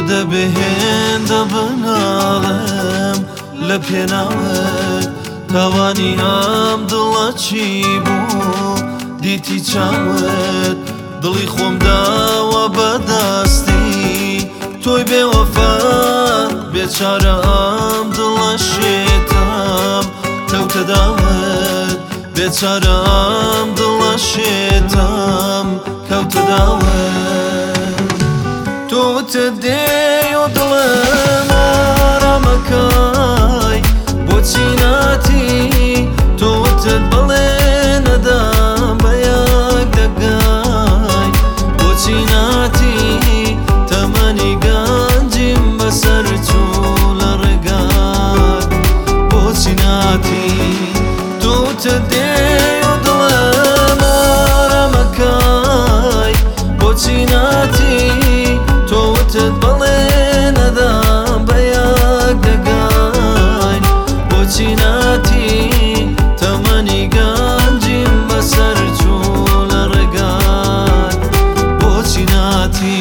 دەبێ هێندە بناڵم لە پێناوت تاوانی ئەم دڵە چی بوو دیتی چاوت دڵی خۆم داوە بەدەستی تۆی بێوەفا بێچارە ئەم دڵە شێتم کەوتە داوت بێچارە ئەم دڵە شێتم کەوتە داوت تۆتە دێی و دڵم ئارامەکەی بۆچی ناتی تۆتت بڵێ نەدام بە یەک دەگای بۆچی ناتی تەمەنی گەنجیم بەسەر چوو لە ڕێگات بۆچی ناتی تۆتە دێی و دڵم ئارامەکەی بۆچی ناتی تۆتت بڵێ نەدام بە یەک دەگای بۆچی ناتی تەمەنی گەنجیم بەسەر چوو لە ڕێگات بۆچی ناتی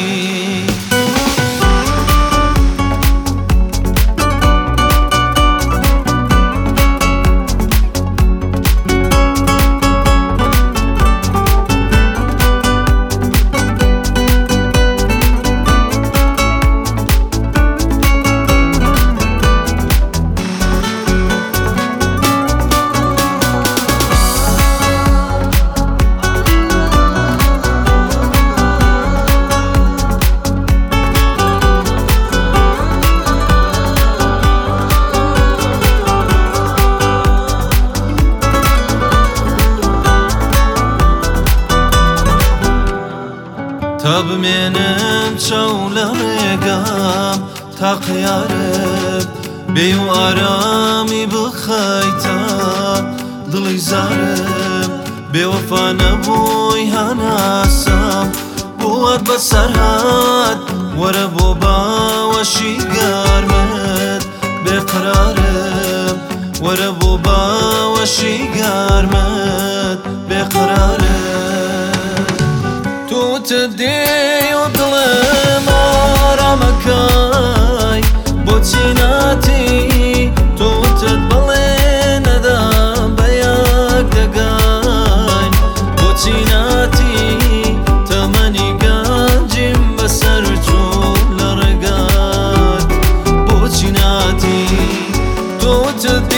تا بمێنم چاو لە ڕێگام تا قیارت بێ و ئارامی بخەیتە دڵی زارم بێوەفا نەبووی هەناسەم بۆت بەسەر هات وەرە بۆ باوەشی گەرمت بێقرارم وەرە بۆ باوەشی گەرمت بێقرارم تۆتە دێی و دڵم ئارامەکەی بۆچی ناتی تۆتت بڵێ نەدام بە یەک دەگای بۆچی ناتی تەمەنی گەنجیم بەسەر چوو لە ڕێگات بۆچی ناتی تۆتە